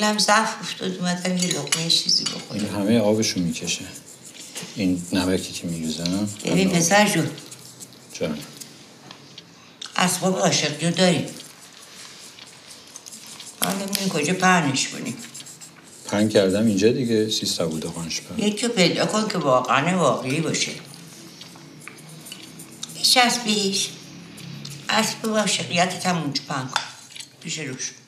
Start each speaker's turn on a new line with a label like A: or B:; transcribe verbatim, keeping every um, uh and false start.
A: دلم ضعف افتاد اومدم یه لقمه چیزی بخورم.
B: این همه آبشو میکشه. این نمکی که میریزم.
A: ببین پسر جون.
B: جان.
A: اسباب عاشقی رو داریم. حالا نمیدونی کجا پهنش کنیم.
B: پهن کردم اینجا دیگه سیستا بوده خانش پهن.
A: یکی پیدا کن که واقعا واقعی باشه. هیچ از بیش. اسباب عاشقیتت هم اونجا پهن کن. پیش روش.